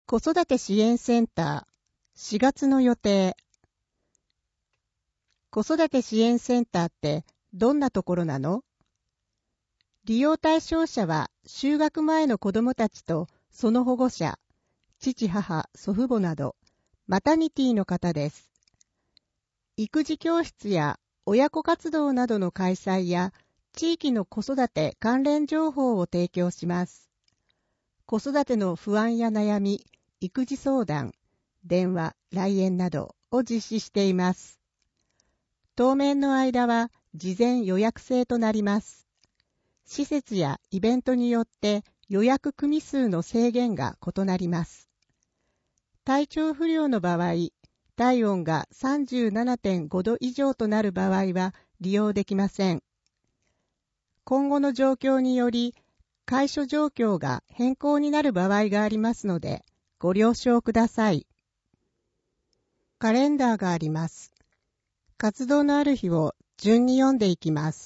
子育て支援センター4月の予定。子育て支援センターってどんなところなの？利用対象者は就学前の子どもたちとその保護者、父母、祖父母などマタニティの方です。育児教室や親子活動などの開催や地域の子育て関連情報を提供します。子育ての不安や悩み、育児相談、電話、来園などを実施しています。当面の間は事前予約制となります。施設やイベントによって予約組数の制限が異なります。体調不良の場合、体温が 37.5 度以上となる場合は利用できません。今後の状況により、開所状況が変更になる場合がありますので、ご了承ください。カレンダーがあります。活動のある日を順に読んでいきます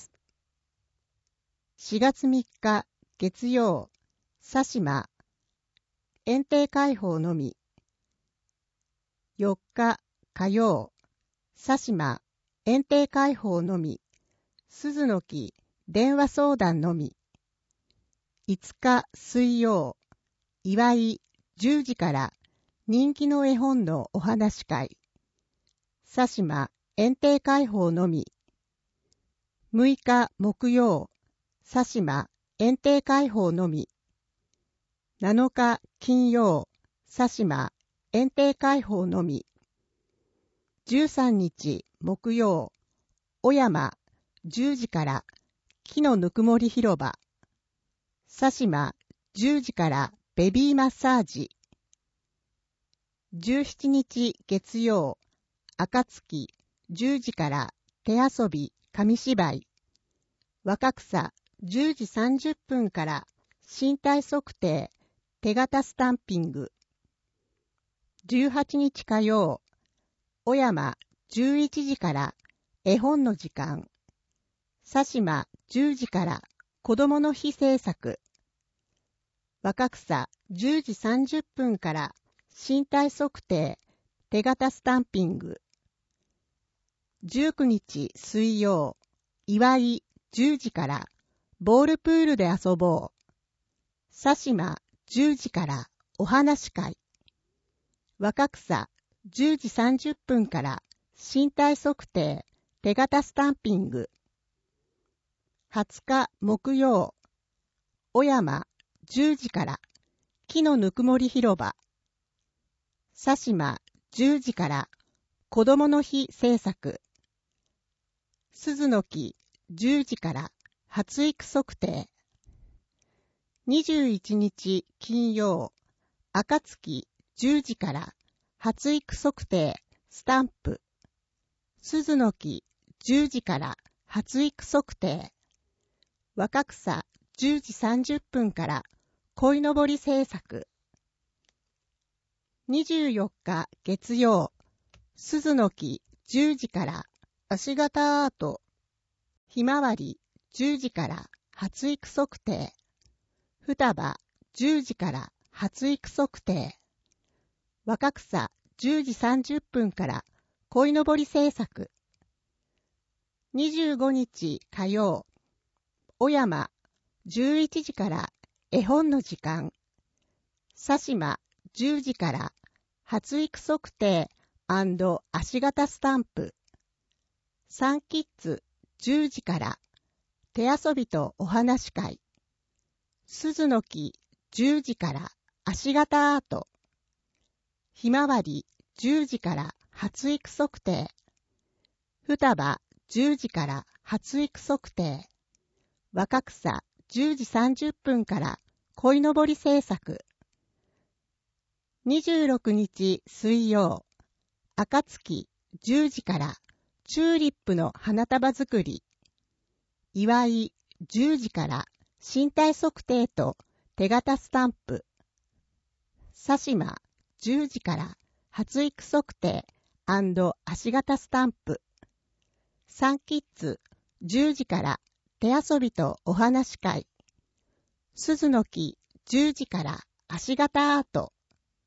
。4月3日、月曜、佐島、園庭開放のみ。4日、火曜、佐島、園庭開放のみ。鈴の木、電話相談のみ。5日、水曜、祝い、10時から人気の絵本のお話会。佐島、園庭開放のみ。6日、木曜、佐島、園庭開放のみ。7日、金曜、佐島、園庭開放のみ。13日、木曜、小山、10時から木のぬくもり広場。佐島、10時からベビーマッサージ。17日、月曜、暁、10時から手遊び、紙芝居。若草、10時30分から身体測定、手形スタンピング。18日火曜、小山、11時から絵本の時間。佐島、10時から子供の日制作。若草、10時30分から身体測定、手形スタンピング。19日水曜、祝い、10時からボールプールで遊ぼう。佐島、10時からお話会。若草、10時30分から身体測定、手形スタンピング。20日木曜、小山、10時から木のぬくもり広場。佐島、10時から子供の日制作。鈴の木、10時から発育測定。21日金曜、暁、10時から発育測定、スタンプ。鈴の木、10時から発育測定。若草、10時30分から鯉のぼり制作。24日月曜、鈴の木、10時から足型アート。ひまわり、10時から発育測定。双葉、10時から発育測定。若草、10時30分から鯉のぼり制作。25日火曜、小山、11時から絵本の時間。佐島、10時から発育測定&足型スタンプ。サンキッズ、10時から手遊びとお話会。鈴の木、10時から足型アート。ひまわり、10時から発育測定。双葉、10時から発育測定。若草、10時30分から鯉のぼり制作。26日水曜、暁、10時からチューリップの花束作り。祝い、10時から身体測定と手形スタンプ。佐島、10時から発育測定&足型スタンプ。サンキッズ、10時から手遊びとお話会。鈴の木、10時から足型アート。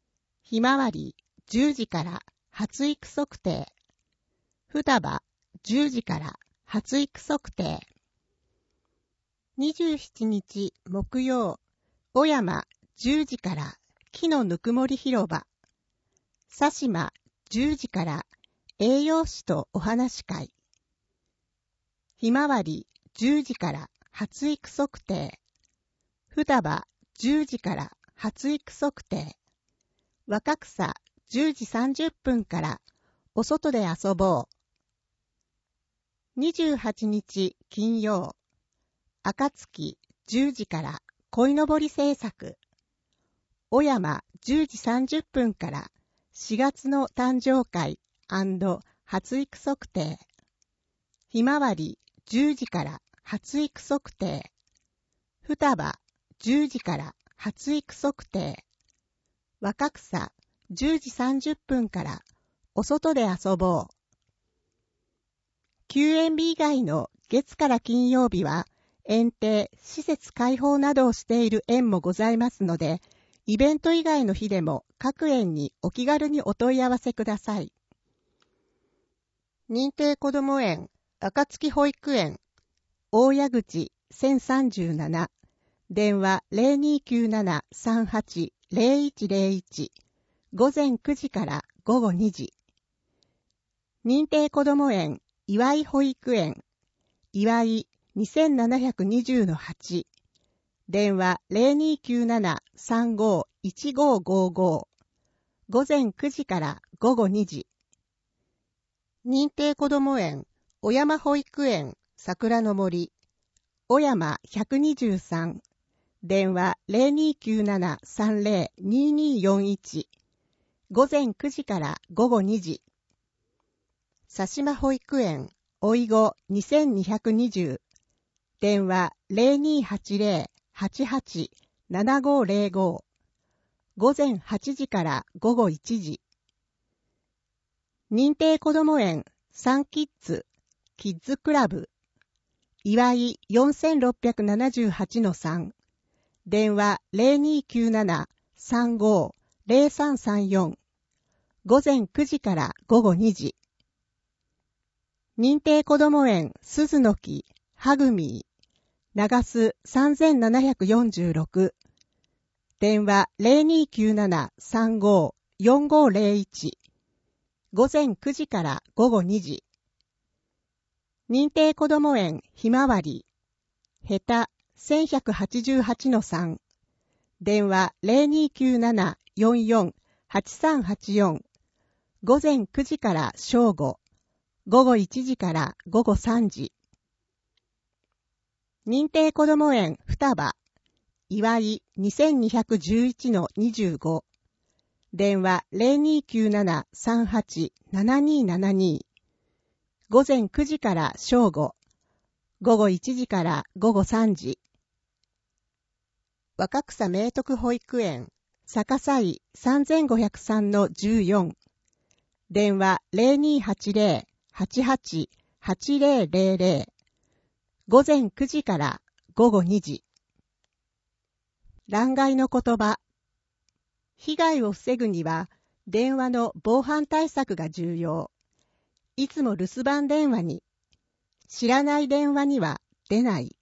ひまわり10時から発育測定。双葉10時から発育測定。27日木曜、小山10時から木のぬくもり広場。佐島10時から栄養士とお話会。ひまわり10時から発育測定。双葉10時から発育測定。若草10時30分からお外で遊ぼう。28日金曜、暁10時から鯉のぼり制作。小山10時30分から4月の誕生会&発育測定。ひまわり10時から発育測定。双葉10時から発育測定。若草10時30分からお外で遊ぼう。休園日以外の月から金曜日は園庭、施設開放などをしている園もございますので、イベント以外の日でも各園にお気軽にお問い合わせください。認定こども園、暁保育園、大谷口1037、電話0297-38-0101、午前9時から午後2時。認定こども園、岩井保育園、岩井2720-8、電話0297-35-1555、午前9時から午後2時。認定こども園、小山保育園、桜の森、小山123、電話0297-30-2241、午前9時から午後2時。佐島保育園、おいご2220、電話0280-88-7505、午前8時から午後1時。認定こども園、サンキッズ、キッズクラブ、岩井4678-3、電話0297-35-0334、午前9時から午後2時。認定こども園、鈴の木、はぐみー、長須3746、電話0297-35-4501、午前9時から午後2時。認定こども園ひまわり、へた1188-3、電話0297-44-8384、午前9時から正午、午後1時から午後3時。認定こども園双葉、岩井2211-25、電話0297-38-7272、午前9時から正午、午後1時から午後3時。若草明徳保育園、逆さい3503-14、電話0280-88-8000、午前9時から午後2時。欄外の言葉。被害を防ぐには電話の防犯対策が重要。いつも留守番電話に、知らない電話には出ない。